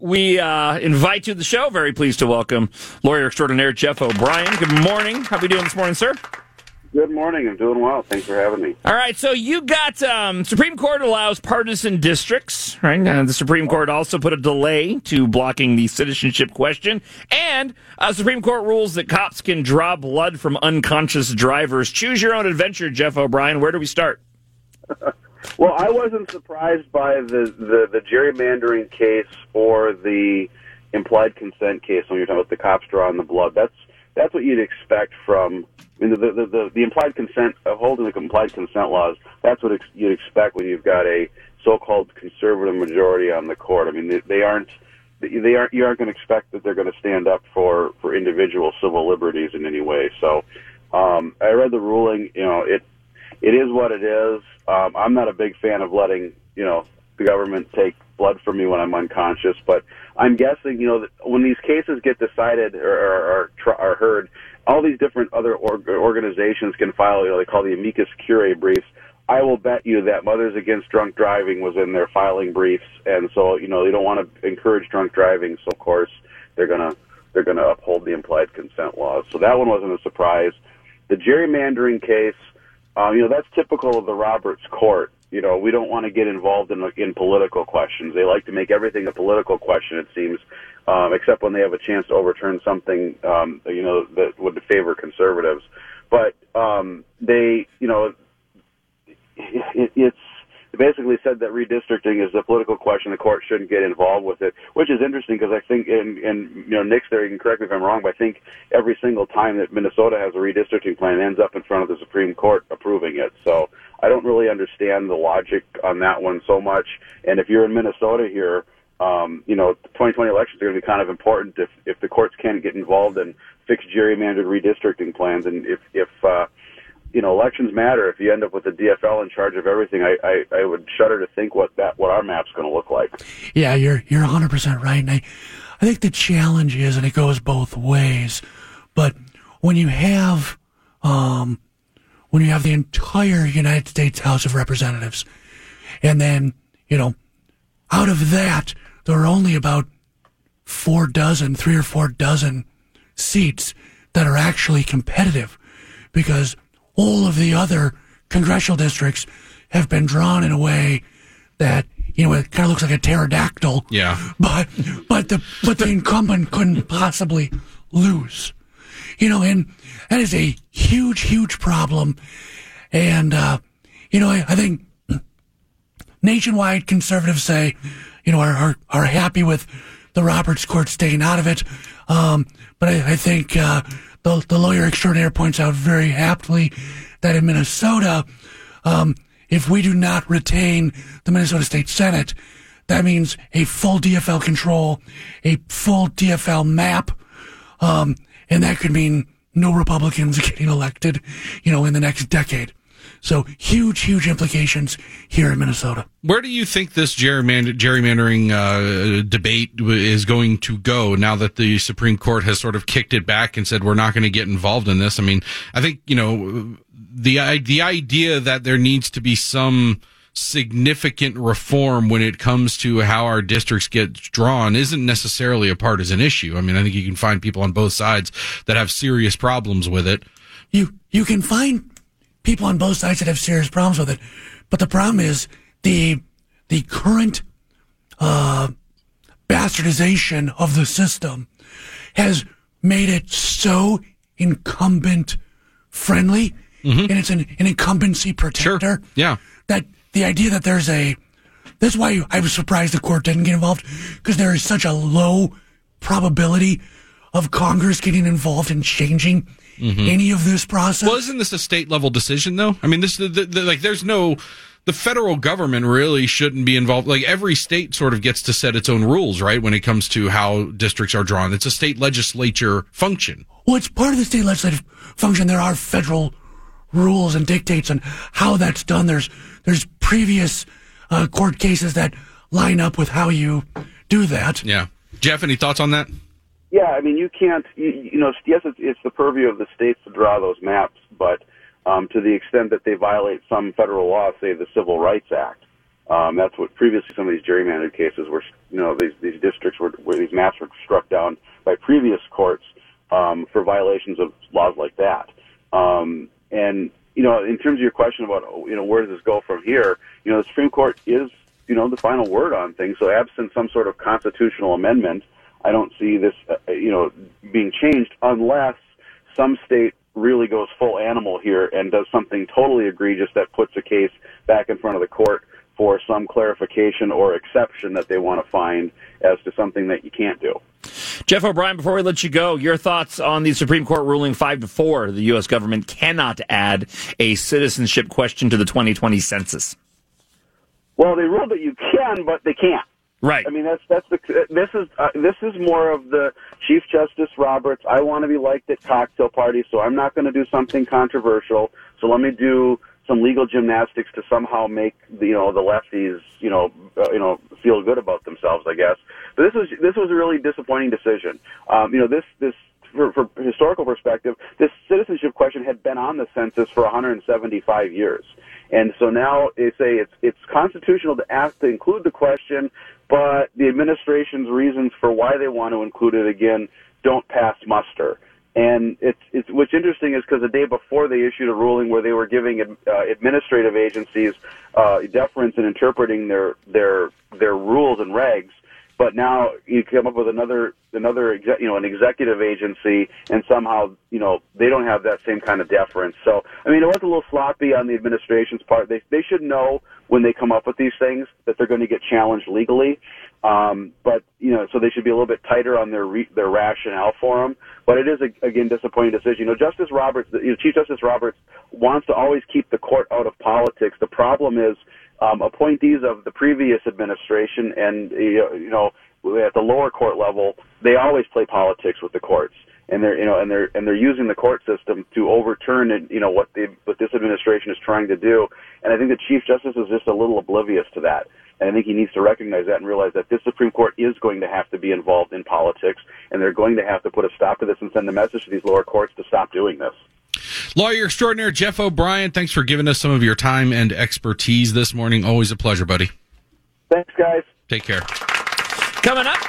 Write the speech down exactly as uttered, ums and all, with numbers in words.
we uh, invite you to the show. Very pleased to welcome lawyer extraordinaire Jeff O'Brien. Good morning. How are we doing this morning, sir? Good morning. I'm doing well. Thanks for having me. All right. So you got um, Supreme Court allows partisan districts, right? Uh, the Supreme Court also put a delay to blocking the citizenship question, and uh, Supreme Court rules that cops can draw blood from unconscious drivers. Choose your own adventure, Jeff O'Brien. Where do we start? Well, I wasn't surprised by the, the, the gerrymandering case or the implied consent case when you're talking about the cops drawing the blood. That's that's what you'd expect from I mean, the, the, the, the implied consent, uh, holding the implied consent laws, that's what ex- you'd expect when you've got a so-called conservative majority on the court. I mean, they, they aren't, they aren't, you aren't going to expect that they're going to stand up for, for individual civil liberties in any way. So, um, I read the ruling, you know, it, it is what it is. Um, I'm not a big fan of letting, you know, the government take blood from me when I'm unconscious, but I'm guessing, you know, that when these cases get decided or, or, or, or heard, all these different other org- organizations can file, you know, they call the amicus curiae briefs. I will bet you that Mothers Against Drunk Driving was in their filing briefs, and so, you know, they don't want to encourage drunk driving, so of course they're gonna they're gonna uphold the implied consent laws. So that one wasn't a surprise. The gerrymandering case, um, you know, that's typical of the Roberts Court. You know, we don't want to get involved in in political questions. They like to make everything a political question, it seems, um, except when they have a chance to overturn something, um, you know, that would favor conservatives. But um, they, you know, it, it's basically said that redistricting is a political question. The court shouldn't get involved with it, which is interesting because I think, and, and you know, Nick's there, you can correct me if I'm wrong, but I think every single time that Minnesota has a redistricting plan, it ends up in front of the Supreme Court approving it. So I don't really understand the logic on that one so much. And if you're in Minnesota here, um, you know, the twenty twenty elections are going to be kind of important if, if the courts can't get involved and fix gerrymandered redistricting plans. And if, if, uh, you know, elections matter. If you end up with the D F L in charge of everything, I, I, I would shudder to think what that, what our map's going to look like. Yeah, you're, you're one hundred percent right. And I, I think the challenge is, and it goes both ways, but when you have, um, when you have the entire United States House of Representatives, and then, you know, out of that, there are only about four dozen, three or four dozen seats that are actually competitive, because all of the other congressional districts have been drawn in a way that, you know, it kind of looks like a pterodactyl. Yeah. But, but the, but the incumbent couldn't possibly lose. You know, and that is a huge, huge problem. And, uh, you know, I, I think nationwide conservatives say, you know, are, are, are happy with the Roberts Court staying out of it. Um, but I, I think, uh, the, the lawyer extraordinaire points out very aptly that in Minnesota, um, if we do not retain the Minnesota State Senate, that means a full D F L control, a full D F L map, um, and that could mean no Republicans getting elected, you know, in the next decade. So huge, huge implications here in Minnesota. Where do you think this gerrymander, gerrymandering uh, debate is going to go now that the Supreme Court has sort of kicked it back and said we're not going to get involved in this? I mean, I think, you know, the the idea that there needs to be some significant reform when it comes to how our districts get drawn isn't necessarily a partisan issue. I mean, I think you can find people on both sides that have serious problems with it. You you can find people on both sides that have serious problems with it, but the problem is the the current uh, bastardization of the system has made it so incumbent friendly, mm-hmm. and it's an, an incumbency protector. Sure. Yeah, that the idea that there's a that's why I was surprised the court didn't get involved, because there is such a low probability of Congress getting involved in changing mm-hmm. any of this process. Well, isn't this a state level decision though? I mean, this the, the, like there's no. The federal government really shouldn't be involved. Like, every state sort of gets to set its own rules, right, when it comes to how districts are drawn. It's a state legislature function. Well, it's part of the state legislative function. There are federal rules and dictates on how that's done. There's there's previous uh, court cases that line up with how you do that. Yeah. Jeff, any thoughts on that? Yeah, I mean, you can't, you, you know, yes, it's, it's the purview of the states to draw those maps, but Um, to the extent that they violate some federal law, say the Civil Rights Act. Um, that's what previously some of these gerrymandered cases were, you know, these, these districts were, maps were struck down by previous courts um, for violations of laws like that. Um, and, you know, in terms of your question about, you know, where does this go from here, you know, the Supreme Court is, you know, the final word on things. So absent some sort of constitutional amendment, I don't see this, uh, you know, being changed unless some state really goes full animal here and does something totally egregious that puts a case back in front of the court for some clarification or exception that they want to find as to something that you can't do. Jeff O'Brien, before we let you go, your thoughts on the Supreme Court ruling five to four, the U S government cannot add a citizenship question to the twenty twenty census. Well, they ruled that you can, but they can't. Right. I mean, that's that's the this is uh, this is more of the Chief Justice Roberts. I want to be liked at cocktail parties, so I'm not going to do something controversial. So let me do some legal gymnastics to somehow make the, you know, the lefties, you know, uh, you know, feel good about themselves, I guess. But this was this was a really disappointing decision. Um, you know, this this for, for historical perspective, this citizenship question had been on the census for one hundred seventy-five years, and so now they say it's it's constitutional to ask to include the question, but the administration's reasons for why they want to include it again don't pass muster. And it's, it's what's interesting is because the day before they issued a ruling where they were giving uh, administrative agencies uh, deference in interpreting their their their rules and regs, but now you come up with another another exe- you know an executive agency, and somehow you know they don't have that same kind of deference. So I mean, it was a little sloppy on the administration's part. They they should know when they come up with these things that they're going to get challenged legally. Um, but, you know, so they should be a little bit tighter on their re- their rationale for them. But it is, a, again, disappointing decision. You know, Justice Roberts, you know, Chief Justice Roberts wants to always keep the court out of politics. The problem is um, appointees of the previous administration and, you know, at the lower court level, they always play politics with the courts. And they're, you know, and they're and they're using the court system to overturn, you know, what the what this administration is trying to do. And I think the Chief Justice is just a little oblivious to that. And I think he needs to recognize that and realize that this Supreme Court is going to have to be involved in politics, and they're going to have to put a stop to this and send a message to these lower courts to stop doing this. Lawyer extraordinaire Jeff O'Brien, thanks for giving us some of your time and expertise this morning. Always a pleasure, buddy. Thanks, guys. Take care. Coming up,